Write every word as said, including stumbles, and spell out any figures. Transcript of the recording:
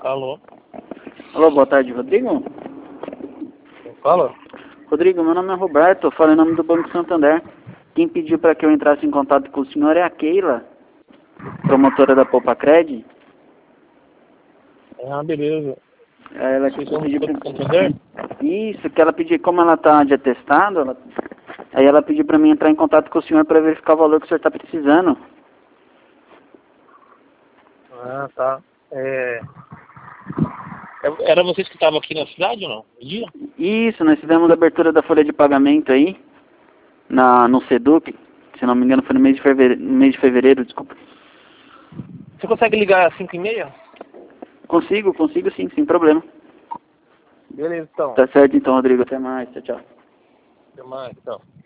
Alô? Alô, boa tarde, Rodrigo? Fala? Rodrigo, meu nome é Roberto, eu falo em nome do Banco Santander. Quem pediu para que eu entrasse em contato com o senhor é a Keila, promotora da Poupa-Cred. Ah, beleza. Ela Vocês que são do pediu Banco pra... Santander? Isso, que ela pediu, como ela está de atestado, ela... aí ela pediu para mim entrar em contato com o senhor para verificar o valor que o senhor está precisando. Ah, tá. É... Era vocês que estavam aqui na cidade ou não? Dia? Isso, nós fizemos a abertura da folha de pagamento aí, na, no Seduc, se não me engano foi no mês de fevereiro, no mês de fevereiro, desculpa. Você consegue ligar às cinco e meia? Consigo, consigo sim, sem problema. Beleza, então. Tá certo então, Rodrigo, até mais, tchau, tchau. Até mais, então.